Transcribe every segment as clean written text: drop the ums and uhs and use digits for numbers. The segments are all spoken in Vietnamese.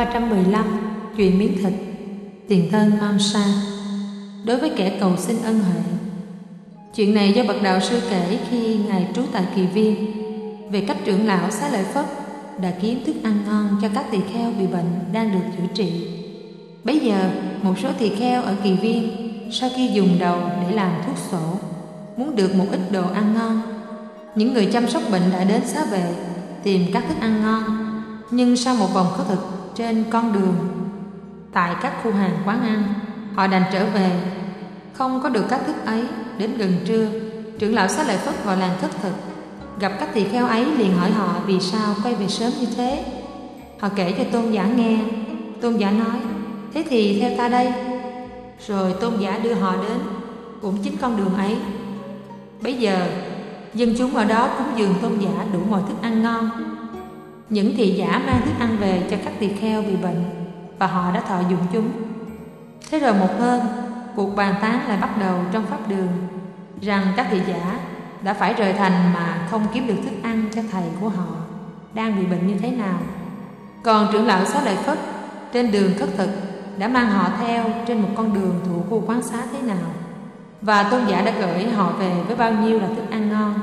315. Chuyện miếng thịt. Tiền thân Mamsa. Đối với kẻ cầu xin ân huệ. Chuyện này do bậc đạo sư kể khi ngài trú tại Kỳ Viên, về cách trưởng lão Xá Lợi Phất đã kiếm thức ăn ngon cho các tỳ kheo bị bệnh đang được chữa trị. Bấy giờ một số tỳ kheo ở Kỳ Viên sau khi dùng đầu để làm thuốc sổ muốn được một ít đồ ăn ngon. Những người chăm sóc bệnh đã đến xá vệ tìm các thức ăn ngon, nhưng sau một vòng khất thực trên con đường tại các khu hàng quán ăn, họ đành trở về, không có được các thức ấy. Đến gần trưa, trưởng lão Xá Lợi Phất vào làng khất thực, gặp các tỳ kheo ấy liền hỏi họ vì sao quay về sớm như thế. Họ kể cho tôn giả nghe. Tôn giả nói: thế thì theo ta đây. Rồi tôn giả đưa họ đến cũng chính con đường ấy. Bấy giờ dân chúng ở đó cúng dường tôn giả đủ mọi thức ăn ngon. Những thị giả mang thức ăn về cho các tỳ kheo bị bệnh, và họ đã thọ dụng chúng. Thế rồi một hôm, cuộc bàn tán lại bắt đầu trong pháp đường rằng các thị giả đã phải rời thành mà không kiếm được thức ăn cho thầy của họ đang bị bệnh như thế nào. Còn trưởng lão Xá Lợi Phất trên đường khất thực đã mang họ theo trên một con đường thuộc khu quán xá thế nào, và tôn giả đã gửi họ về với bao nhiêu là thức ăn ngon.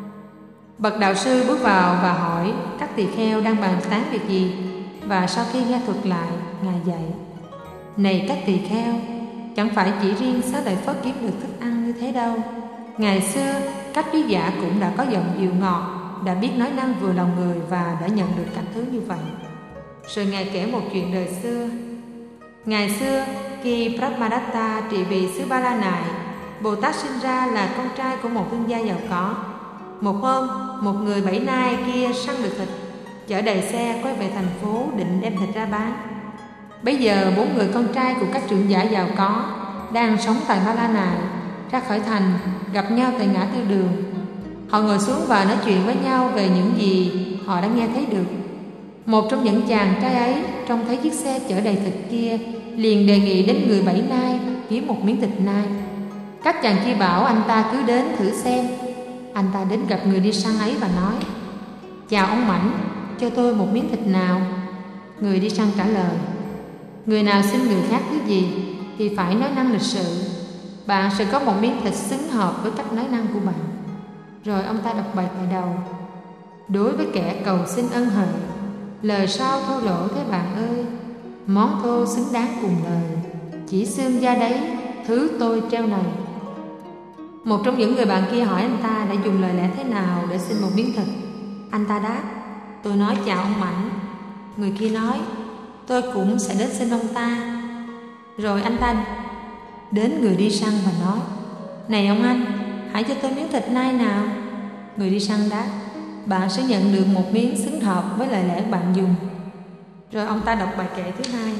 Bậc đạo sư bước vào và hỏi các tỳ kheo đang bàn tán việc gì, và sau khi nghe thuật lại, ngài dạy: này các tỳ kheo, chẳng phải chỉ riêng Xá Lợi Phất kiếm được thức ăn như thế đâu. Ngày xưa các trí giả cũng đã có giọng dịu ngọt, đã biết nói năng vừa lòng người và đã nhận được các thứ như vậy. Rồi ngài kể một chuyện đời xưa. Ngày xưa khi Brahmadatta trị vì xứ Ba La Nại, Bồ Tát sinh ra là con trai của một thương gia giàu có. Một hôm, một người Bảy Nai kia săn được thịt, chở đầy xe quay về thành phố định đem thịt ra bán. Bấy giờ 4 người con trai của các trưởng giả giàu có đang sống tại Ba La Nại ra khỏi thành, gặp nhau tại ngã tư đường. Họ ngồi xuống và nói chuyện với nhau về những gì họ đã nghe thấy được. Một trong những chàng trai ấy trông thấy chiếc xe chở đầy thịt kia, liền đề nghị đến người Bảy Nai kiếm một miếng thịt nai. Các chàng kia bảo anh ta cứ đến thử xem. Anh ta đến gặp người đi săn ấy và nói: chào ông Mãnh, cho tôi một miếng thịt nào. Người đi săn trả lời: người nào xin người khác thứ gì thì phải nói năng lịch sự. Bạn sẽ có một miếng thịt xứng hợp với cách nói năng của bạn. Rồi ông ta đọc bài tại đầu: đối với kẻ cầu xin ân huệ, lời sao thô lỗ thế bạn ơi, món thô xứng đáng cùng lời, chỉ xương da đấy, thứ tôi treo này. Một trong những người bạn kia hỏi anh ta đã dùng lời lẽ thế nào để xin một miếng thịt. Anh ta đáp: tôi nói chào ông Mãnh. Người kia nói: tôi cũng sẽ đến xin ông ta. Rồi anh ta đến người đi săn và nói: này ông anh, hãy cho tôi miếng thịt nai nào. Người đi săn đáp: bạn sẽ nhận được một miếng xứng hợp với lời lẽ bạn dùng. Rồi ông ta đọc bài kệ thứ hai: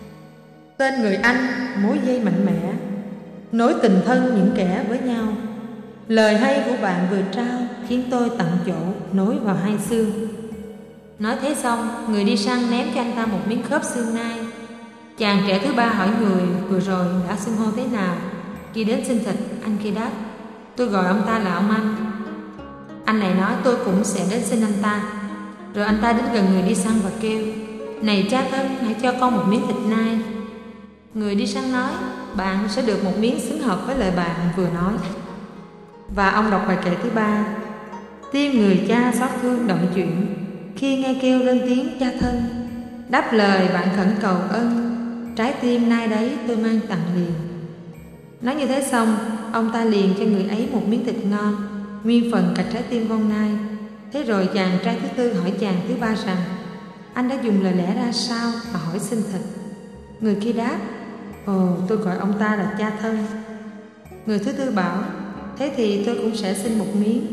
tên người Anh mối dây mạnh mẽ, nối tình thân những kẻ với nhau. Lời hay của bạn vừa trao khiến tôi tận chỗ nối vào hai xương. Nói thế xong, người đi săn ném cho anh ta một miếng khớp xương nai. Chàng trẻ thứ ba hỏi người vừa rồi đã xưng hô thế nào khi đến xin thịt. Anh kia đáp: tôi gọi ông ta là ông anh. Anh này nói: tôi cũng sẽ đến xin anh ta. Rồi anh ta đến gần người đi săn và kêu: này cha thân, hãy cho con một miếng thịt nai. Người đi săn nói: bạn sẽ được một miếng xứng hợp với lời bạn vừa nói. Và ông đọc bài kệ thứ ba: tim người cha xót thương động chuyện, khi nghe kêu lên tiếng cha thân. Đáp lời bạn khẩn cầu ân, trái tim nai đấy tôi mang tặng liền. Nói như thế xong, ông ta liền cho người ấy một miếng thịt ngon, nguyên phần cả trái tim con nai. Thế rồi chàng trai thứ tư hỏi chàng thứ ba rằng: anh đã dùng lời lẽ ra sao mà hỏi xin thịt? Người kia đáp: ồ, tôi gọi ông ta là cha thân. Người thứ tư bảo: thế thì tôi cũng sẽ xin một miếng.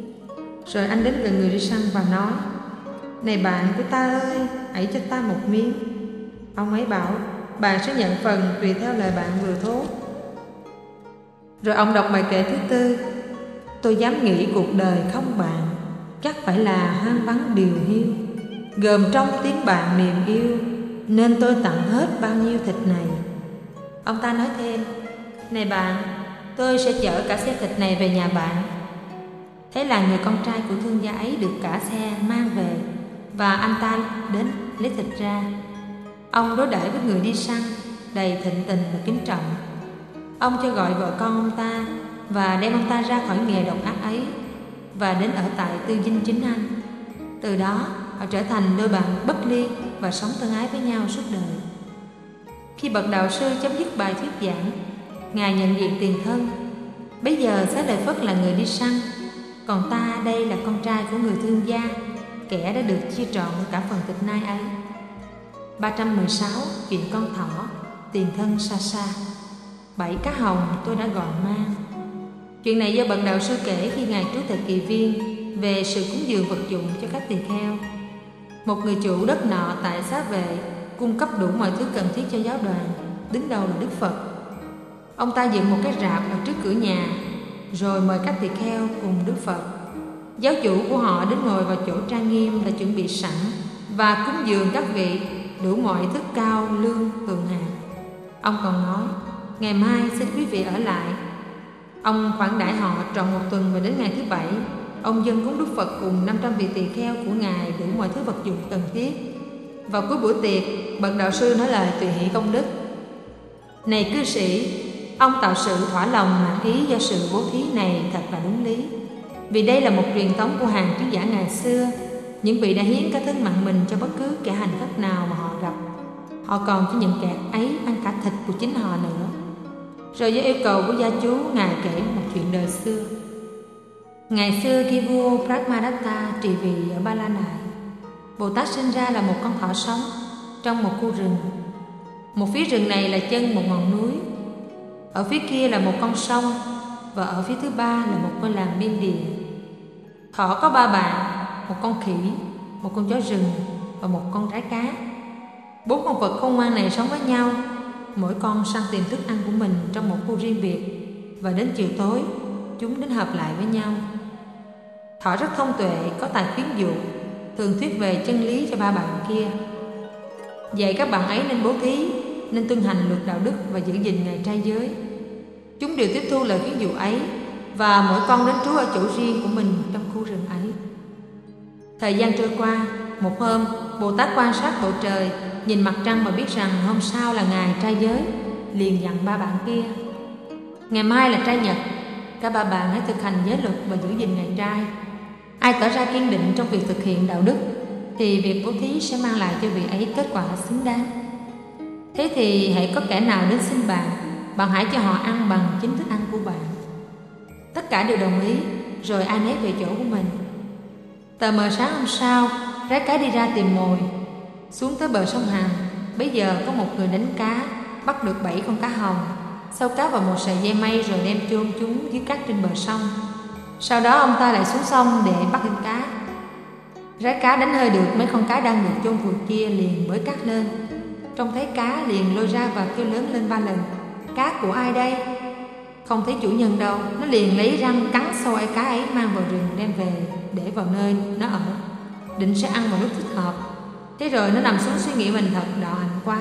Rồi anh đến gần người đi săn và nói: này bạn của ta ơi, hãy cho ta một miếng. Ông ấy bảo: bạn sẽ nhận phần tùy theo lời bạn vừa thốt. Rồi ông đọc bài kệ thứ tư: tôi dám nghĩ cuộc đời không bạn, chắc phải là hoang vắng điều hiu. Gồm trong tiếng bạn niềm yêu, nên tôi tặng hết bao nhiêu thịt này. Ông ta nói thêm: này bạn, tôi sẽ chở cả xe thịt này về nhà bạn. Thế là người con trai của thương gia ấy được cả xe mang về, và anh ta đến lấy thịt ra. Ông đối đãi với người đi săn đầy thịnh tình và kính trọng. Ông cho gọi vợ con ông ta và đem ông ta ra khỏi nghề độc ác ấy và đến ở tại Tư Dinh chính Anh. Từ đó họ trở thành đôi bạn bất ly và sống thân ái với nhau suốt đời. Khi bậc đạo sư chấm dứt bài thuyết giảng, Ngài nhận diện tiền thân. Bây giờ Xá Lợi Phất là người đi săn, còn ta đây là con trai của người thương gia, kẻ đã được chia trọn cả phần tịch nai ấy. 316. Chuyện con thỏ, tiền thân xa xa. 7 cá hồng tôi đã gọi mang. Chuyện này do bậc đạo sư kể khi Ngài trú tại Kỳ Viên về sự cúng dường vật dụng cho các tỳ kheo. Một người chủ đất nọ tại Xá Vệ cung cấp đủ mọi thứ cần thiết cho giáo đoàn, đứng đầu là Đức Phật. Ông ta dựng một cái rạp ở trước cửa nhà, rồi mời các tỳ kheo cùng Đức Phật. Giáo chủ của họ đến ngồi vào chỗ trang nghiêm đã chuẩn bị sẵn và cúng dường các vị đủ mọi thức cao lương thượng hạng. Ông còn nói, ngày mai xin quý vị ở lại. Ông khoản đãi họ trọn một tuần và đến ngày thứ 7, ông dâng cúng Đức Phật cùng 500 vị tỳ kheo của Ngài đủ mọi thứ vật dụng cần thiết. Vào cuối buổi tiệc, bậc đạo sư nói lời tùy hỷ công đức. Này cư sĩ, ông tạo sự thỏa lòng mãn ý do sự bố thí này thật là đúng lý. Vì đây là một truyền thống của hàng trí giả ngày xưa. Những vị đã hiến cả thân mạng mình cho bất cứ kẻ hành khất nào mà họ gặp. Họ còn cho những kẻ ấy ăn cả thịt của chính họ nữa. Rồi do yêu cầu của gia chú, Ngài kể một chuyện đời xưa. Ngày xưa khi vua Brahmadatta trị vì ở Ba La Nại, Bồ Tát sinh ra là một con thỏ sống trong một khu rừng. Một phía rừng này là chân một ngọn núi, ở phía kia là một con sông, và ở phía thứ ba là một ngôi làng biên địa. Thỏ có 3 bạn, một con khỉ, một con chó rừng và một con rái cá. 4 con vật khôn ngoan này sống với nhau, mỗi con săn tìm thức ăn của mình trong một khu riêng biệt, và đến chiều tối chúng đến hợp lại với nhau. Thỏ rất thông tuệ, có tài khuyến dụ, thường thuyết về chân lý cho 3 bạn kia, dạy các bạn ấy nên bố thí, nên tuân hành luật đạo đức và giữ gìn ngày trai giới. Chúng đều tiếp thu lời khuyến dụ ấy, và mỗi con đến trú ở chỗ riêng của mình trong khu rừng ấy. Thời gian trôi qua, một hôm, Bồ Tát quan sát bầu trời, nhìn mặt trăng và biết rằng hôm sau là ngày trai giới, liền dặn 3 bạn kia: ngày mai là trai nhật, cả 3 bạn hãy thực hành giới luật và giữ gìn ngày trai. Ai tỏ ra kiên định trong việc thực hiện đạo đức thì việc bố thí sẽ mang lại cho vị ấy kết quả xứng đáng. Thế thì hãy có kẻ nào đến xin bạn, bạn hãy cho họ ăn bằng chính thức ăn của bạn. Tất cả đều đồng ý, rồi ai nấy về chỗ của mình. Tờ mờ sáng hôm sau, rái cá đi ra tìm mồi. Xuống tới bờ sông Hằng, bấy giờ có một người đánh cá, bắt được 7 con cá hồng, sâu cá vào một sợi dây mây rồi đem chôn chúng dưới cát trên bờ sông. Sau đó ông ta lại xuống sông để bắt thêm cá. Rái cá đánh hơi được mấy con cá đang được chôn vùi kia, liền bới cát lên. Trông thấy cá liền lôi ra và kêu lớn lên 3 lần: cá của ai đây? Không thấy chủ nhân đâu, nó liền lấy răng cắn xôi cá ấy, mang vào rừng đem về để vào nơi nó ở, định sẽ ăn vào lúc thích hợp. Thế rồi nó nằm xuống suy nghĩ mình thật đạo hạnh quá.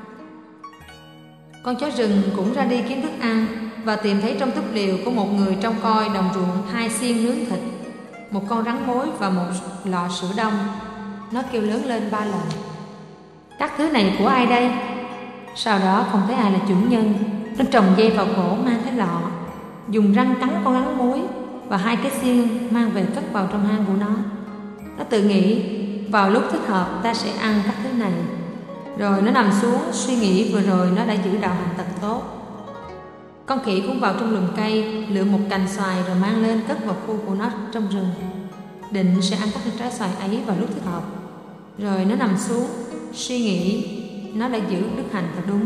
Con chó rừng cũng ra đi kiếm thức ăn và tìm thấy trong túp liều có một người trông coi đồng ruộng 2 xiên nướng thịt, một con rắn mối và một lọ sữa đông. Nó kêu lớn lên 3 lần: các thứ này của ai đây? Sau đó không thấy ai là chủ nhân. Nó trồng dây vào cổ, mang cái lọ, dùng răng cắn con rắn mối và 2 cái xiên mang về cất vào trong hang của nó. Nó tự nghĩ vào lúc thích hợp ta sẽ ăn các thứ này. Rồi nó nằm xuống suy nghĩ vừa rồi nó đã giữ đạo hạnh thật tốt. Con khỉ cũng vào trong lùm cây, lượm một cành xoài rồi mang lên cất vào khu của nó trong rừng, định sẽ ăn các trái xoài ấy vào lúc thích hợp. Rồi nó nằm xuống suy nghĩ nó đã giữ đức hạnh thật đúng.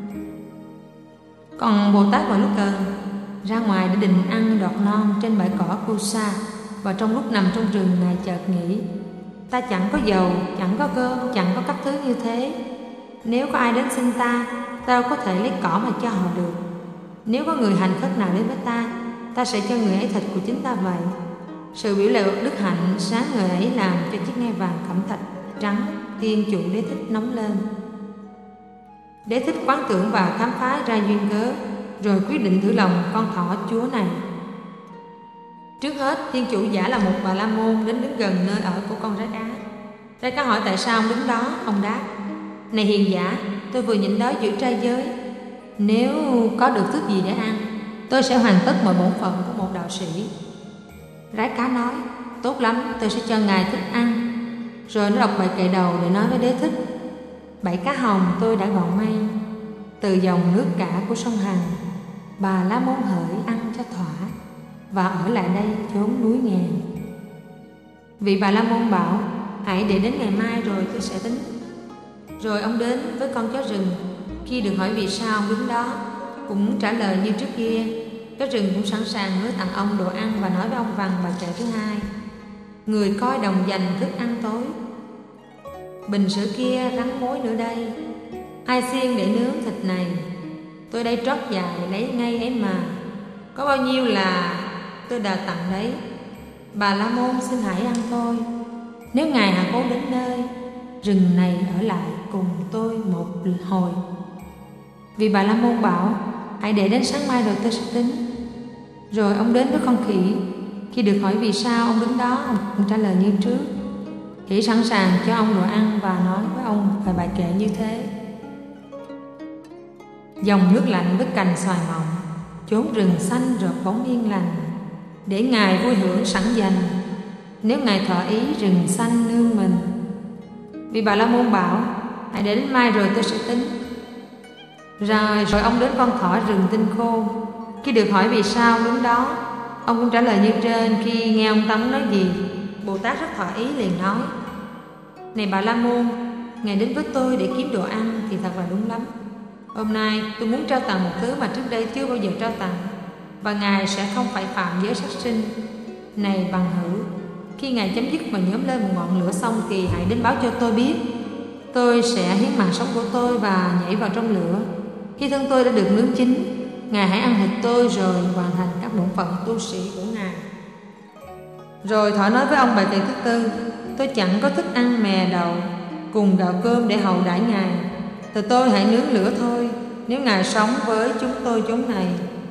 Còn Bồ Tát vào lúc cần ra ngoài để định ăn đọt non trên bãi cỏ Kusa, và trong lúc nằm trong rừng Ngài chợt nghĩ: ta chẳng có dầu, chẳng có cơm, chẳng có các thứ như thế. Nếu có ai đến xin ta đâu có thể lấy cỏ mà cho họ được. Nếu có người hành khất nào đến với ta sẽ cho người ấy thịt của chính ta vậy. Sự biểu lộ đức hạnh sáng người ấy làm cho chiếc ngai vàng cẩm thạch trắng Thiên Chủ Đế Thích nóng lên. Đế Thích quán tưởng và khám phá ra duyên cớ, rồi quyết định thử lòng con thỏ chúa này. Trước hết, Thiên Chủ giả là một Bà La Môn đến đứng gần nơi ở của con rái cá. Rái cá hỏi tại sao ông đứng đó. Ông đáp: Này hiền giả, tôi vừa nhịn đói giữa trai giới. Nếu có được thức gì để ăn, tôi sẽ hoàn tất mọi bổn phận của một đạo sĩ. Rái cá nói, tốt lắm, tôi sẽ cho ngài thức ăn. Rồi nó đọc bài kệ đầu để nói với Đế Thích. 7 cá hồng tôi đã gọn mang từ dòng nước cả của sông Hằng. Bà La Môn hỡi ăn cho thỏa, và ở lại đây chốn núi ngàn. Vị Bà La Môn bảo, hãy để đến ngày mai rồi tôi sẽ tính. Rồi ông đến với con chó rừng. Khi được hỏi vì sao ông đứng đó, cũng trả lời như trước kia. Chó rừng cũng sẵn sàng hứa tặng ông đồ ăn và nói với ông rằng bài kệ thứ hai: người coi đồng dành thức ăn tối. Bình sữa kia rắn mối nữa đây, ai xiên để nướng thịt này. Tôi đây trót dài lấy ngay ấy mà, có bao nhiêu là tôi đã tặng đấy. Bà La Môn xin hãy ăn thôi. Nếu ngài hạ cố đến nơi rừng này ở lại cùng tôi một hồi. Vì Bà La Môn bảo, hãy để đến sáng mai rồi tôi sẽ tính. Rồi ông đến với con khỉ. Khi được hỏi vì sao ông đứng đó, ông trả lời như trước. Khỉ sẵn sàng cho ông đồ ăn và nói với ông về bài kệ như thế: dòng nước lạnh với cành xoài mọng, chốn rừng xanh rợp bóng yên lành, để ngài vui hưởng sẵn dành, nếu ngài thọ ý rừng xanh nương mình. Vì Bà La Môn bảo, hãy để đến mai rồi tôi sẽ tính. Rồi ông đến con thỏ rừng Tinh Khôn. Khi được hỏi vì sao ông đứng đó, ông cũng trả lời như trên. Khi nghe ông Tấm nói gì, Bồ Tát rất thọ ý liền nói: này Bà La Môn, ngài đến với tôi để kiếm đồ ăn thì thật là đúng lắm. Hôm nay tôi muốn trao tặng một thứ mà trước đây chưa bao giờ trao tặng, và ngài sẽ không phải phạm giới sát sinh. Này bằng hữu, khi ngài chấm dứt và nhóm lên một ngọn lửa xong thì hãy đến báo cho tôi biết. Tôi sẽ hiến mạng sống của tôi và nhảy vào trong lửa. Khi thân tôi đã được nướng chín, ngài hãy ăn thịt tôi rồi hoàn thành các bổn phận tu sĩ của ngài. Rồi thỏ nói với ông bài kệ thứ tư: tôi chẳng có thức ăn mè đậu cùng gạo cơm để hậu đãi ngài, từ tôi hãy nướng lửa thôi, nếu ngài sống với chúng tôi chốn này.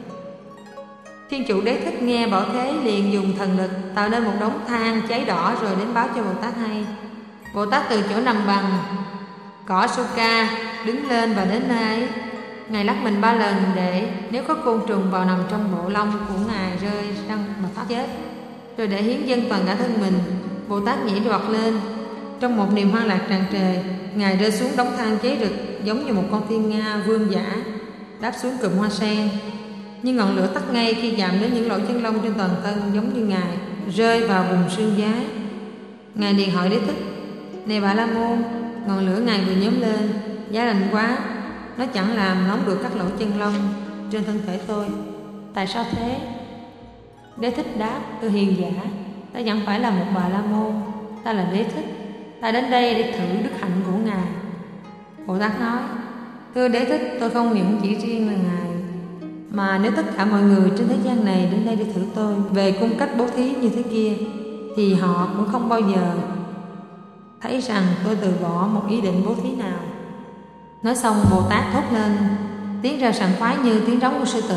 Thiên chủ Đế Thích nghe bảo thế liền dùng thần lực tạo nên một đống than cháy đỏ rồi đến báo cho Bồ Tát hay. Bồ Tát từ chỗ nằm bằng cỏ Suka đứng lên và đến nơi ấy. Ngài lắc mình 3 lần để nếu có côn trùng vào nằm trong bộ lông của ngài rơi răng mà thoát chết. Rồi để hiến dâng toàn cả thân mình, Bồ Tát nhảy đoạt lên. Trong một niềm hoan lạc tràn trề, ngài rơi xuống đống than cháy rực giống như một con thiên nga vương giả đáp xuống cụm hoa sen. Nhưng ngọn lửa tắt ngay khi chạm đến những lỗ chân lông trên toàn thân, giống như ngài rơi vào vùng xương giá. Ngài liền hỏi Đế Thích: này Bà La Môn, ngọn lửa ngài vừa nhóm lên giá lạnh quá, nó chẳng làm nóng được các lỗ chân lông trên thân thể tôi, tại sao thế? Đế Thích đáp: thưa hiền giả, ta chẳng phải là một Bà La Môn, ta là Đế Thích, ta đến đây để thử đức hạnh của ngài. Bồ Tát nói: thưa Đế Thích, tôi không những chỉ riêng là ngài, mà nếu tất cả mọi người trên thế gian này đến đây để thử tôi về cung cách bố thí như thế kia, thì họ cũng không bao giờ thấy rằng tôi từ bỏ một ý định bố thí nào. Nói xong, Bồ Tát thốt lên tiếng ra sảng khoái như tiếng rống của sư tử.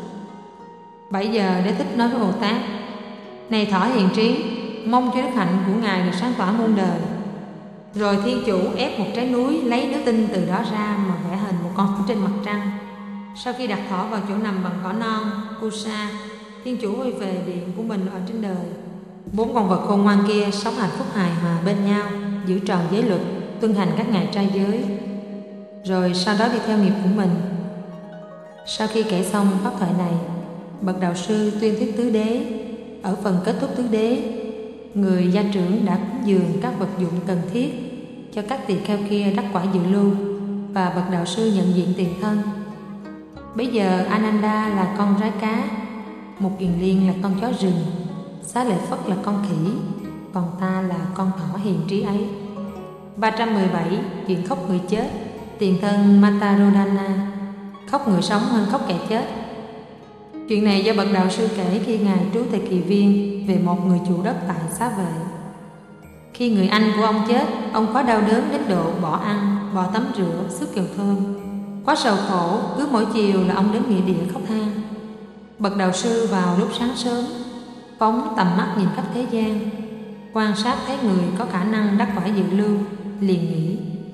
Bấy giờ Đế Thích nói với Bồ Tát: này thỏ hiền trí, mong cho đức hạnh của ngài được sáng tỏa muôn đời. Rồi thiên chủ ép một trái núi, lấy nước tinh từ đó ra mà vẽ hình một con thỏ trên mặt trăng. Sau khi đặt thỏ vào chỗ nằm bằng cỏ non Kusa, thiên chủ quay về điện của mình ở trên đời. 4 con vật khôn ngoan kia sống hạnh phúc hài hòa bên nhau, giữ tròn giới luật, tuân hành các ngày trai giới, rồi sau đó đi theo nghiệp của mình. Sau khi kể xong pháp thoại này, bậc đạo sư tuyên thuyết tứ đế. Ở phần kết thúc tứ đế, người gia trưởng đã cúng dường các vật dụng cần thiết cho các tỳ kheo kia đắc quả dự lưu, và bậc đạo sư nhận diện tiền thân. Bây giờ Ananda là con rái cá, Một Kiền Liên là con chó rừng, Xá Lợi Phất là con khỉ, còn ta là con thỏ hiền trí ấy. 317. Chuyện khóc người chết. Tiền thân Matarodana, khóc người sống hơn khóc kẻ chết. Chuyện này do bậc đạo sư kể khi ngài trú tại Kỳ Viên về một người chủ đất tại Xá Vệ. Khi người anh của ông chết, ông có đau đớn đến độ bỏ ăn, bỏ tắm rửa, xức kèo thơm. Quá sầu khổ, cứ mỗi chiều là ông đến nghĩa địa khóc than. Bậc đạo sư vào lúc sáng sớm, phóng tầm mắt nhìn khắp thế gian, quan sát thấy người có khả năng đắc quả dự lưu, liền nghĩ: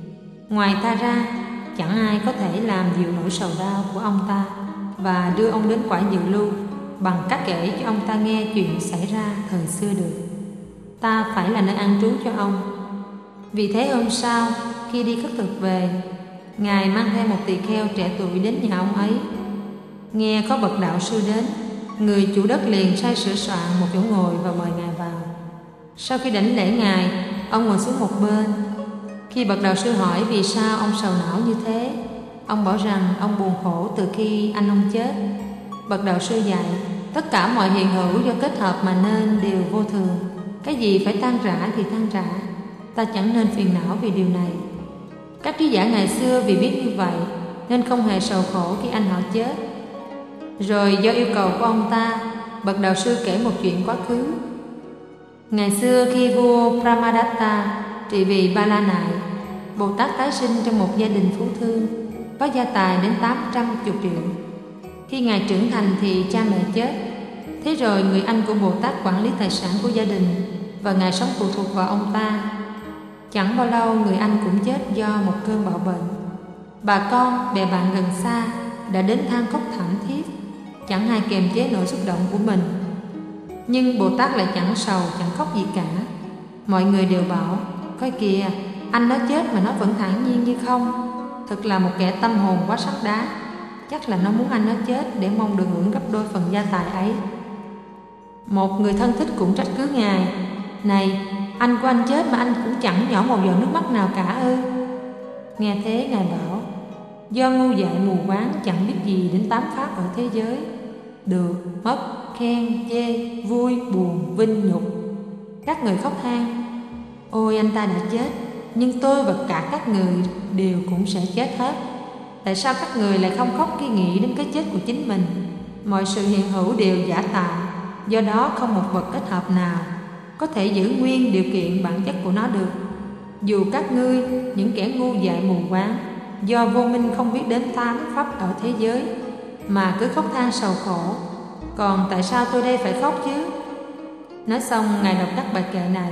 Ngoài ta ra, chẳng ai có thể làm dịu nỗi sầu đau của ông ta và đưa ông đến quả dự lưu bằng cách kể cho ông ta nghe chuyện xảy ra thời xưa được. Ta phải là nơi an trú cho ông. Vì thế hôm sau, khi đi khất thực về, Ngài mang theo một tỳ kheo trẻ tuổi đến nhà ông ấy. Nghe có bậc đạo sư đến, người chủ đất liền sai sửa soạn một chỗ ngồi và mời Ngài vào. Sau khi đảnh lễ Ngài, ông ngồi xuống một bên. Khi bậc đạo sư hỏi vì sao ông sầu não như thế, ông bảo rằng ông buồn khổ từ khi anh ông chết. Bậc đạo sư dạy, tất cả mọi hiện hữu do kết hợp mà nên đều vô thường. Cái gì phải tan rã thì tan rã, ta chẳng nên phiền não vì điều này. Các trí giả ngày xưa vì biết như vậy nên không hề sầu khổ khi anh họ chết. Rồi do yêu cầu của ông ta, bậc đạo sư kể một chuyện quá khứ. Ngày xưa khi vua Brahmadatta trị vì Ba La Nại, Bồ Tát tái sinh trong một gia đình phú thương, có gia tài đến 810 triệu. Khi Ngài trưởng thành thì cha mẹ chết. Thế rồi người anh của Bồ Tát quản lý tài sản của gia đình và Ngài sống phụ thuộc vào ông ta. Chẳng bao lâu người anh cũng chết do một cơn bạo bệnh. Bà con, bè bạn gần xa đã đến than khóc thảm thiết, chẳng ai kềm chế nỗi xúc động của mình. Nhưng Bồ Tát lại chẳng sầu, chẳng khóc gì cả. Mọi người đều bảo, coi kìa, anh nó chết mà nó vẫn thản nhiên như không. Thật là một kẻ tâm hồn quá sắt đá. Chắc là nó muốn anh nó chết để mong được hưởng gấp đôi phần gia tài ấy. Một người thân thích cũng trách cứ Ngài, này, anh của anh chết mà anh cũng chẳng nhỏ một giọt nước mắt nào cả ư? Nghe thế Ngài bảo, do ngu dại mù quáng chẳng biết gì đến 8 pháp ở thế giới: được, mất, khen, chê, vui, buồn, vinh, nhục. Các người khóc than, ôi anh ta đã chết, nhưng tôi và cả các người đều cũng sẽ chết hết. Tại sao các người lại không khóc khi nghĩ đến cái chết của chính mình? Mọi sự hiện hữu đều giả tạo, do đó không một vật kết hợp nào có thể giữ nguyên điều kiện bản chất của nó được. Dù các ngươi, những kẻ ngu dại mù quáng, do vô minh không biết đến 8 pháp ở thế giới mà cứ khóc than sầu khổ, còn tại sao tôi đây phải khóc chứ? Nói xong, Ngài đọc các bài kệ này: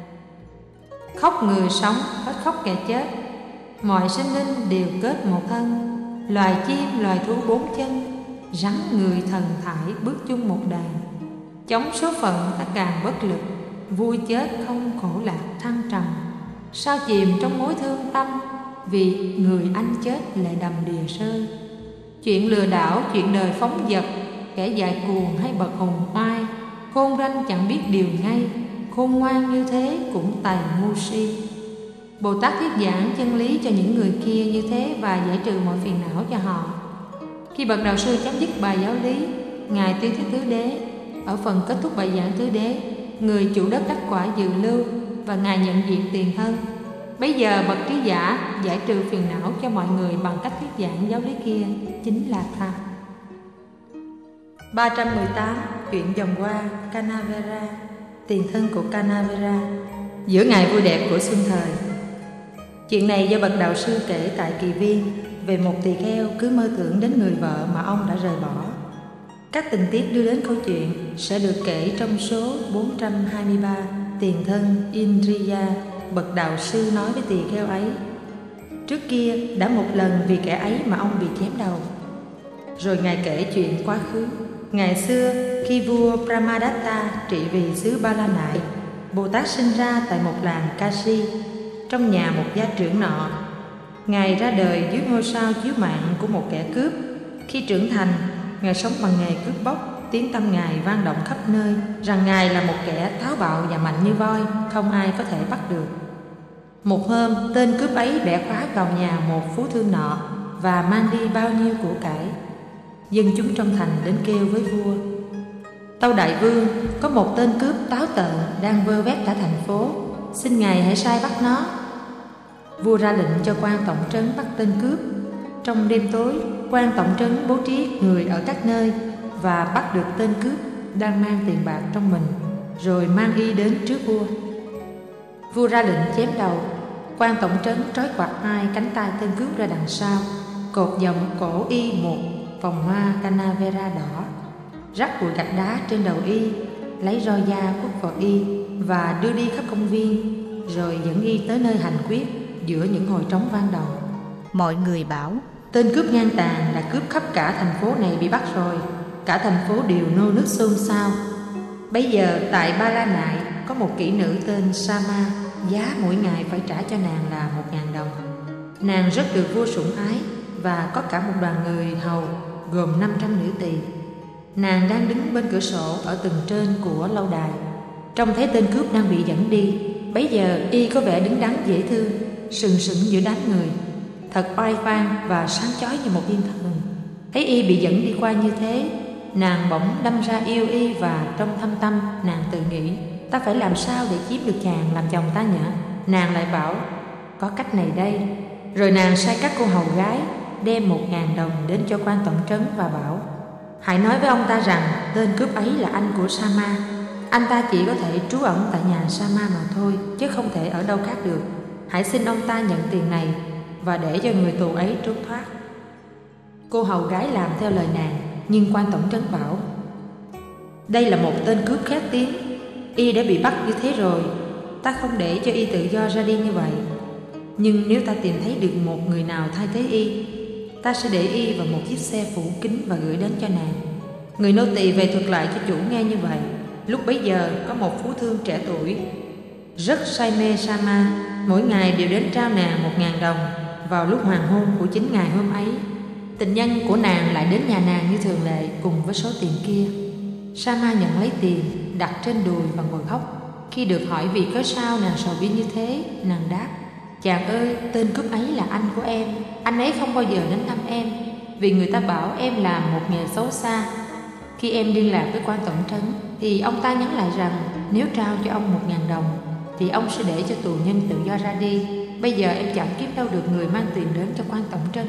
khóc người sống, hết khóc kẻ chết. Mọi sinh linh đều kết một thân, loài chim, loài thú 4 chân, rắn người thần thải bước chung một đàn. Chống số phận ta càng bất lực, vui chết không khổ lạc thăng trầm. Sao chìm trong mối thương tâm, vì người anh chết lại đầm đìa rơi. Chuyện lừa đảo, chuyện đời phóng dật, kẻ dại cuồng hay bậc hùng oai, khôn ranh chẳng biết điều ngay, khôn ngoan như thế cũng tài ngu si. Bồ Tát thuyết giảng chân lý cho những người kia như thế và giải trừ mọi phiền não cho họ. Khi bậc đạo sư chấm dứt bài giáo lý, Ngài tuyên thuyết tứ đế. Ở phần kết thúc bài giảng tứ đế, người chủ đất đắc quả dự lưu và Ngài nhận diện tiền thân. Bây giờ bậc trí giả giải trừ phiền não cho mọi người bằng cách thuyết giảng giáo lý kia, chính là ta. 318. Chuyện dòng hoa Kanavera. Tiền thân của Kanavera. Giữa ngày vui đẹp của xuân thời. Chuyện này do bậc đạo sư kể tại Kỳ Viên về một tỳ kheo cứ mơ tưởng đến người vợ mà ông đã rời bỏ. Các tình tiết đưa đến câu chuyện sẽ được kể trong số 423. Tiền thân Indriya. Bậc đạo sư nói với tỳ kheo ấy: trước kia đã một lần vì kẻ ấy mà ông bị chém đầu. Rồi Ngài kể chuyện quá khứ. Ngày xưa khi vua Brahmadatta trị vì xứ Ba La Nại, Bồ Tát sinh ra tại một làng Kashi, trong nhà một gia trưởng nọ. Ngài ra đời dưới ngôi sao chiếu mạng của một kẻ cướp. Khi trưởng thành, Ngài sống bằng nghề cướp bóc. Tiếng tăm Ngài vang động khắp nơi rằng Ngài là một kẻ táo bạo và mạnh như voi, không ai có thể bắt được. Một hôm, tên cướp ấy bẻ khóa vào nhà một phú thương nọ và mang đi bao nhiêu của cải. Dân chúng trong thành đến kêu với vua: tâu đại vương, có một tên cướp táo tợn đang vơ vét cả thành phố, xin ngài hãy sai bắt nó. Vua ra lệnh cho quan tổng trấn bắt tên cướp. Trong đêm tối, quan tổng trấn bố trí người ở các nơi và bắt được tên cướp đang mang tiền bạc trong mình, rồi mang y đến trước vua. Vua ra lệnh chém đầu. Quan tổng trấn trói quặt hai cánh tay tên cướp ra đằng sau, cột vòng cổ y một vòng hoa Kanavera đỏ, rắc bụi gạch đá trên đầu y, lấy roi da quất vào y và đưa đi khắp công viên, rồi dẫn y tới nơi hành quyết giữa những hồi trống vang đầu. Mọi người bảo: Tên cướp ngang tàn đã cướp khắp cả thành phố này bị bắt rồi. Cả thành phố đều nô nức xôn xao. Bây giờ tại Ba La Nại có một kỹ nữ tên Sama, giá mỗi ngày phải trả cho nàng là 1.000 đồng. Nàng rất được vua sủng ái và có cả một đoàn người hầu gồm 500 nữ tỳ. Nàng đang đứng bên cửa sổ ở tầng trên của lâu đài, trông thấy tên cướp đang bị dẫn đi. Bấy giờ y có vẻ đứng đắn dễ thương, sừng sững giữa đám người, thật oai phong và sáng chói như một thiên thần. Thấy y bị dẫn đi qua như thế, nàng bỗng đâm ra yêu y, và trong thâm tâm nàng tự nghĩ: ta phải làm sao để chiếm được chàng làm chồng ta nhỉ? Nàng lại bảo: có cách này đây. Rồi nàng sai các cô hầu gái đem 1.000 đồng đến cho quan tổng trấn và bảo: hãy nói với ông ta rằng tên cướp ấy là anh của Sama. Anh ta chỉ có thể trú ẩn tại nhà Sama mà thôi, chứ không thể ở đâu khác được. Hãy xin ông ta nhận tiền này và để cho người tù ấy trốn thoát. Cô hầu gái làm theo lời nàng, nhưng quan tổng trấn bảo: đây là một tên cướp khét tiếng, y đã bị bắt như thế rồi, ta không để cho y tự do ra đi như vậy. Nhưng nếu ta tìm thấy được một người nào thay thế y, ta sẽ để y vào một chiếc xe phủ kính và gửi đến cho nàng. Người nô tỳ về thuật lại cho chủ nghe như vậy. Lúc bấy giờ có một phú thương trẻ tuổi rất say mê Sama, mỗi ngày đều đến trao nàng 1.000 đồng vào lúc hoàng hôn của chính ngày hôm ấy. Tình nhân của nàng lại đến nhà nàng như thường lệ cùng với số tiền kia. Sama nhận lấy tiền, đặt trên đùi và ngồi khóc. Khi được hỏi vì cớ sao nàng sầu bi như thế, nàng đáp: chàng ơi, tên cướp ấy là anh của em. Anh ấy không bao giờ đến thăm em, vì người ta bảo em làm một nghề xấu xa. Khi em liên lạc với quan tổng trấn thì ông ta nhắn lại rằng nếu trao cho ông 1.000 đồng thì ông sẽ để cho tù nhân tự do ra đi. Bây giờ em chẳng kiếm đâu được người mang tiền đến cho quan tổng trấn.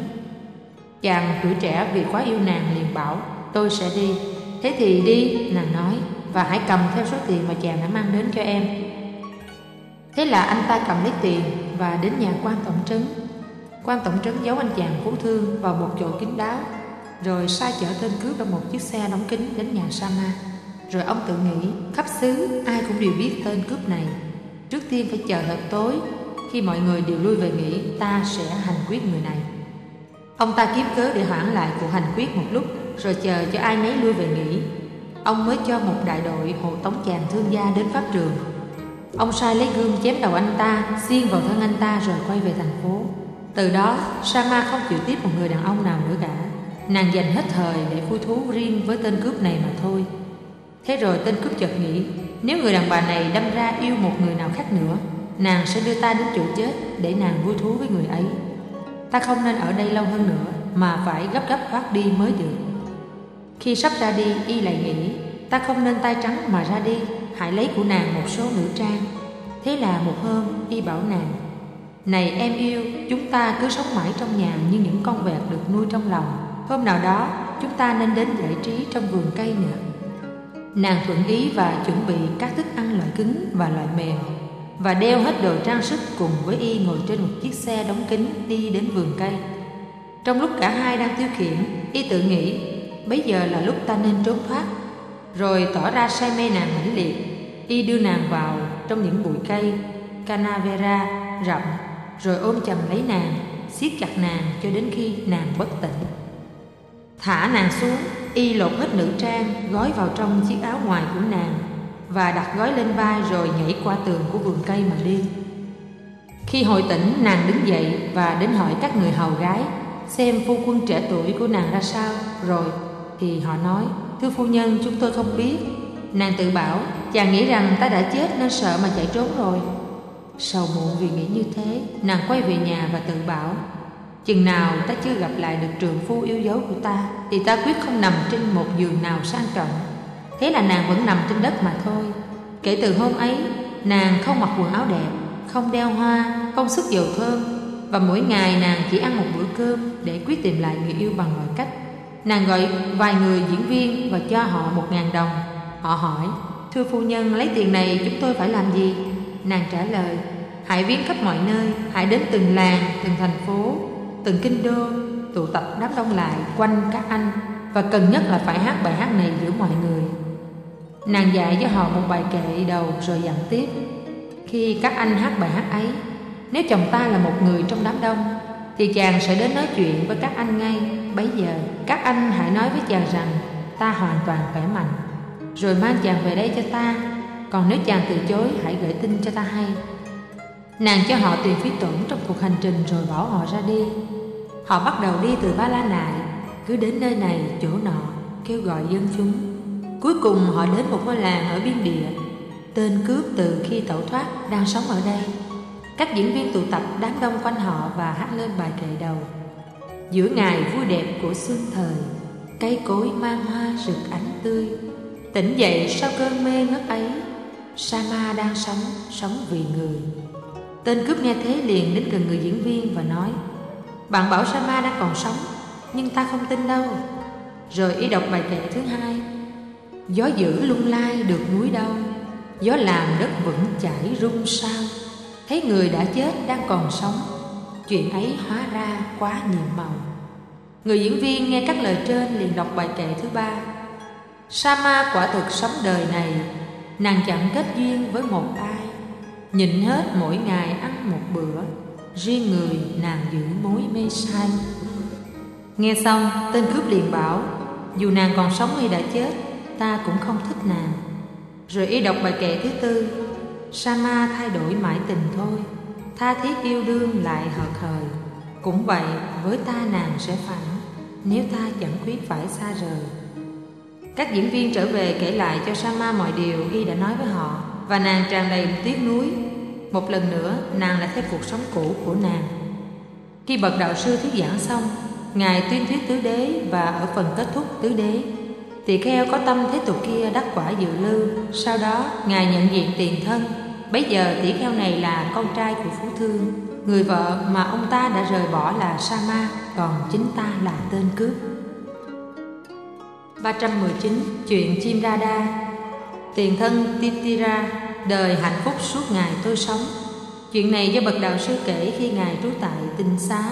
Chàng tuổi trẻ vì quá yêu nàng liền bảo: tôi sẽ đi. Thế thì đi, nàng nói, và hãy cầm theo số tiền mà chàng đã mang đến cho em. Thế là anh ta cầm lấy tiền và đến nhà quan tổng trấn. Quan tổng trấn giấu anh chàng phú thương vào một chỗ kín đáo, rồi sai chở tên cướp trong một chiếc xe đóng kín đến nhà Sama. Rồi ông tự nghĩ, khắp xứ ai cũng đều biết tên cướp này. Trước tiên phải chờ thật tối, khi mọi người đều lui về nghỉ, ta sẽ hành quyết người này. Ông ta kiếm cớ để hoãn lại cuộc hành quyết một lúc, rồi chờ cho ai nấy lui về nghỉ. Ông mới cho một đại đội hộ tống chàng thương gia đến pháp trường. Ông sai lấy gươm chém đầu anh ta, xiên vào thân anh ta rồi quay về thành phố. Từ đó Sama không chịu tiếp một người đàn ông nào nữa cả. Nàng dành hết thời để vui thú riêng với tên cướp này mà thôi. Thế rồi tên cướp chợt nghĩ, nếu người đàn bà này đâm ra yêu một người nào khác nữa, nàng sẽ đưa ta đến chỗ chết để nàng vui thú với người ấy. Ta không nên ở đây lâu hơn nữa, mà phải gấp gấp thoát đi mới được. Khi sắp ra đi, y lại nghĩ, ta không nên tay trắng mà ra đi, hãy lấy của nàng một số nữ trang. Thế là một hôm y bảo nàng: này em yêu, chúng ta cứ sống mãi trong nhà như những con vẹt được nuôi trong lòng. Hôm nào đó chúng ta nên đến giải trí trong vườn cây nữa. Nàng thuận ý và chuẩn bị các thức ăn loại cứng và loại mềm, và đeo hết đồ trang sức cùng với y ngồi trên một chiếc xe đóng kín đi đến vườn cây. Trong lúc cả hai đang tiêu khiển, y tự nghĩ, bấy giờ là lúc ta nên trốn thoát. Rồi tỏ ra say mê nàng mãnh liệt, y đưa nàng vào trong những bụi cây canavera rậm, rồi ôm chầm lấy nàng, siết chặt nàng cho đến khi nàng bất tỉnh. Thả nàng xuống, y lột hết nữ trang, gói vào trong chiếc áo ngoài của nàng và đặt gói lên vai, rồi nhảy qua tường của vườn cây mà đi. Khi hồi tỉnh, nàng đứng dậy và đến hỏi các người hầu gái xem phu quân trẻ tuổi của nàng ra sao. Rồi thì họ nói, thưa phu nhân, chúng tôi không biết. Nàng tự bảo, chàng nghĩ rằng ta đã chết nên sợ mà chạy trốn rồi. Sầu muộn vì nghĩ như thế, nàng quay về nhà và tự bảo, chừng nào ta chưa gặp lại được trượng phu yêu dấu của ta thì ta quyết không nằm trên một giường nào sang trọng. Thế là nàng vẫn nằm trên đất mà thôi. Kể từ hôm ấy, nàng không mặc quần áo đẹp, không đeo hoa, không sức dầu thơm, và mỗi ngày nàng chỉ ăn một bữa cơm để quyết tìm lại người yêu bằng mọi cách. Nàng gọi vài người diễn viên và cho họ 1.000 đồng. Họ hỏi, thưa phu nhân, lấy tiền này chúng tôi phải làm gì? Nàng trả lời, hãy viếng khắp mọi nơi, hãy đến từng làng, từng thành phố, từng kinh đô, tụ tập đám đông lại quanh các anh, và cần nhất là phải hát bài hát này giữa mọi người. Nàng dạy cho họ một bài kệ đầu rồi dặn tiếp, khi các anh hát bài hát ấy, Nếu chồng ta là một người trong đám đông thì chàng sẽ đến nói chuyện với các anh ngay. Bấy giờ các anh hãy nói với chàng rằng ta hoàn toàn khỏe mạnh, rồi mang chàng về đây cho ta. Còn nếu chàng từ chối, hãy gửi tin cho ta hay. Nàng cho họ tiền phí tổn trong cuộc hành trình rồi bảo họ ra đi. Họ bắt đầu đi từ Ba La Nại, cứ đến nơi này chỗ nọ, kêu gọi dân chúng. Cuối cùng họ đến một ngôi làng ở biên địa. Tên cướp từ khi tẩu thoát đang sống ở đây. Các diễn viên tụ tập đám đông quanh họ và hát lên bài kệ đầu. Giữa ngày vui đẹp của xuân thời, cây cối mang hoa rực ánh tươi. Tỉnh dậy sau cơn mê ngất ấy, Sama đang sống vì người. Tên cướp nghe thế liền đến gần người diễn viên và nói: bạn bảo Sama đang còn sống, nhưng ta không tin đâu. Rồi y đọc bài kệ thứ hai: gió dữ lung lai được núi đâu, gió làm đất vững chãi rung sao. Thấy người đã chết đang còn sống, chuyện ấy hóa ra quá nhiệm màu. Người diễn viên nghe các lời trên liền đọc bài kệ thứ ba: Sama quả thực sống đời này, nàng chẳng kết duyên với một ai. Nhịn hết mỗi ngày ăn một bữa, riêng người nàng giữ mối mê say. Nghe xong, tên cướp liền bảo: dù nàng còn sống hay đã chết, ta cũng không thích nàng. Rồi y đọc bài kệ thứ tư: Sama thay đổi mãi tình thôi, tha thiết yêu đương lại hợt hời. Cũng vậy, với ta nàng sẽ phản, nếu ta chẳng quyết phải xa rời. Các diễn viên trở về kể lại cho Sama mọi điều y đã nói với họ, và nàng tràn đầy tiếc nuối. Một lần nữa, nàng lại theo cuộc sống cũ của nàng. Khi bậc đạo sư thuyết giảng xong, ngài tuyên thuyết tứ đế, và ở phần kết thúc tứ đế, tỳ kheo có tâm thế tục kia đắc quả dự lưu. Sau đó ngài nhận diện tiền thân. Bấy giờ tỷ kheo này là con trai của Phú Thương, người vợ mà ông ta đã rời bỏ là Sama, còn chính ta là tên cướp. 319. Chuyện chim Radha. Tiền thân Titira đời hạnh phúc suốt ngày tôi sống. Chuyện này do bậc đạo sư kể khi ngài trú tại tinh xá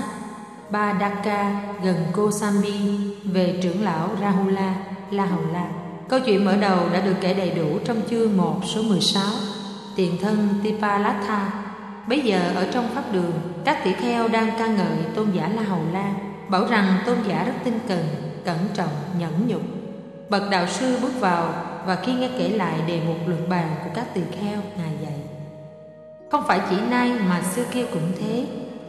Badaka gần Kosambi về trưởng lão Rahula La Hầu La. Câu chuyện mở đầu đã được kể đầy đủ trong chương 1 số 16. Tiền thân Tipalatha. Bấy giờ ở trong pháp đường, các tỷ kheo đang ca ngợi tôn giả La Hầu La, bảo rằng tôn giả rất tinh cần, cẩn trọng, nhẫn nhục. Bậc đạo sư bước vào, và khi nghe kể lại đề mục luận bàn của các tỳ kheo, ngài dạy: không phải chỉ nay mà xưa kia cũng thế.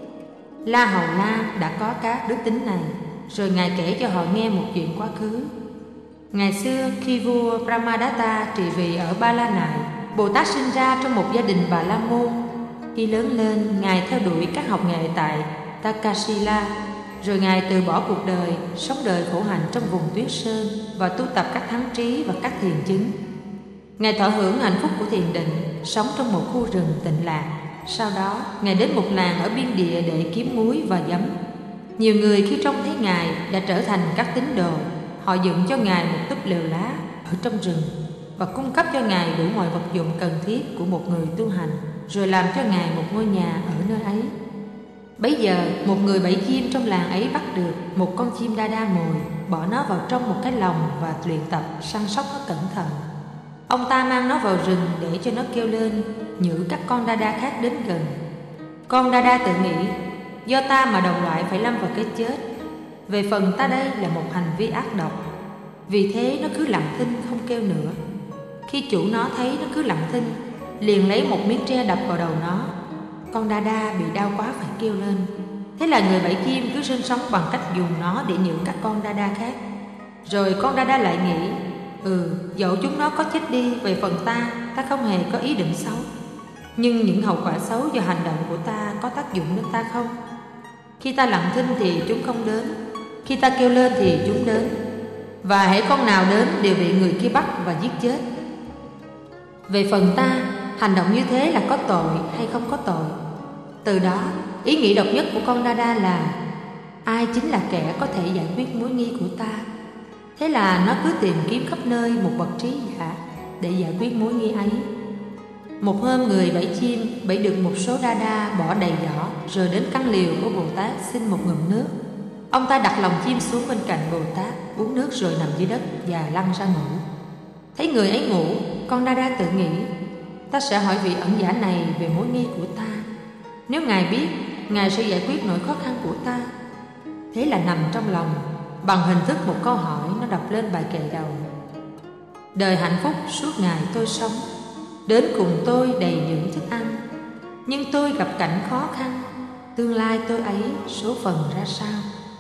La Hầu La đã có các đức tính này. Rồi ngài kể cho họ nghe một chuyện quá khứ. Ngày xưa khi vua Brahmadatta trị vì ở Ba La Nại, Bồ Tát sinh ra trong một gia đình Bà La Môn. Khi lớn lên, ngài theo đuổi các học nghệ tại Takasila. Rồi ngài từ bỏ cuộc đời, sống đời khổ hạnh trong vùng tuyết sơn và tu tập các thắng trí và các thiền chứng. Ngài thọ hưởng hạnh phúc của thiền định, sống trong một khu rừng tịnh lạc. Sau đó, ngài đến một làng ở biên địa để kiếm muối và giấm. Nhiều người khi trông thấy ngài đã trở thành các tín đồ. Họ dựng cho ngài một túp lều lá ở trong rừng và cung cấp cho ngài đủ mọi vật dụng cần thiết của một người tu hành, rồi làm cho ngài một ngôi nhà ở nơi ấy. Bấy giờ, một người bẫy chim trong làng ấy bắt được một con chim đa đa mồi, bỏ nó vào trong một cái lồng và luyện tập săn sóc nó cẩn thận. Ông ta mang nó vào rừng để cho nó kêu lên, nhử các con đa đa khác đến gần. Con đa đa tự nghĩ: do ta mà đồng loại phải lâm vào cái chết. Về phần ta đây là một hành vi ác độc. Vì thế nó cứ lặng thinh không kêu nữa. Khi chủ nó thấy nó cứ lặng thinh, liền lấy một miếng tre đập vào đầu nó. Con đa đa bị đau quá phải kêu lên. Thế là người bẫy chim cứ sinh sống bằng cách dùng nó để nhử các con đa đa khác. Rồi con đa đa lại nghĩ: dẫu chúng nó có chết đi, về phần ta không hề có ý định xấu. Nhưng những hậu quả xấu do hành động của ta có tác dụng đến ta không? Khi ta lặng thinh thì chúng không đến, khi ta kêu lên thì chúng đến, và hễ con nào đến đều bị người kia bắt và giết chết. Về phần ta, hành động như thế là có tội hay không có tội? Từ đó, ý nghĩ độc nhất của con đa đa là: ai chính là kẻ có thể giải quyết mối nghi của ta? Thế là nó cứ tìm kiếm khắp nơi một bậc trí giả để giải quyết mối nghi ấy. Một hôm, người bẫy chim bẫy được một số đa đa bỏ đầy giỏ, rồi đến căn liều của Bồ Tát xin một ngụm nước. Ông ta đặt lòng chim xuống bên cạnh Bồ Tát, uống nước rồi nằm dưới đất và lăn ra ngủ. Thấy người ấy ngủ, con đa đa tự nghĩ: ta sẽ hỏi vị ẩn giả này về mối nghi của ta. Nếu Ngài biết, Ngài sẽ giải quyết nỗi khó khăn của ta. Thế là nằm trong lòng, bằng hình thức một câu hỏi, nó đọc lên bài kệ đầu. Đời hạnh phúc suốt ngày tôi sống, đến cùng tôi đầy những thức ăn. Nhưng tôi gặp cảnh khó khăn, tương lai tôi ấy số phận ra sao?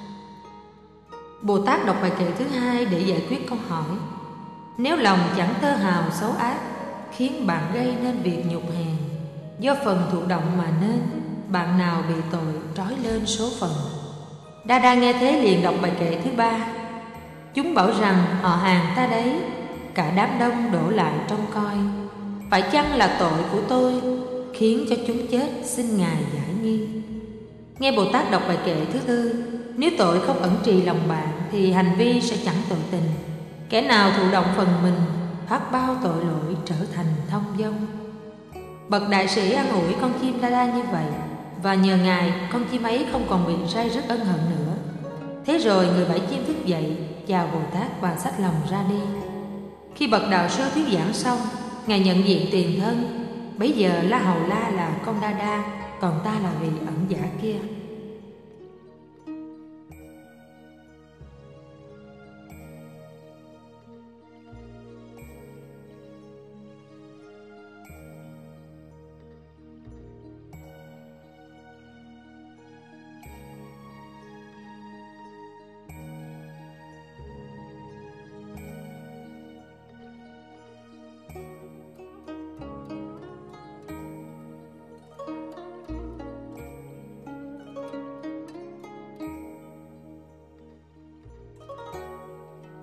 Bồ Tát đọc bài kệ thứ hai để giải quyết câu hỏi. Nếu lòng chẳng tơ hào xấu ác, khiến bạn gây nên việc nhục hèn, do phần thụ động mà nên, bạn nào bị tội trói lên số phận. Đa Đa nghe thế liền đọc bài kệ thứ ba. Chúng bảo rằng họ hàng ta đấy, cả đám đông đổ lại trông coi. Phải chăng là tội của tôi khiến cho chúng chết, xin Ngài giải nghi. Nghe Bồ Tát đọc bài kệ thứ tư. Nếu tội không ẩn trì lòng bạn thì hành vi sẽ chẳng tội tình. Kẻ nào thụ động phần mình, thoát bao tội lỗi, trở thành thông dong. Bậc đại sĩ an ủi con chim Đa Đa như vậy, và nhờ Ngài con chim ấy không còn bị ray rứt ân hận nữa. Thế rồi người bẫy chim thức dậy, chào Bồ Tát và xách lòng ra đi. Khi bậc đạo sư thuyết giảng xong, Ngài nhận diện tiền thân. Bấy giờ La Hầu La là con Đa Đa, còn ta là vị ẩn giả kia.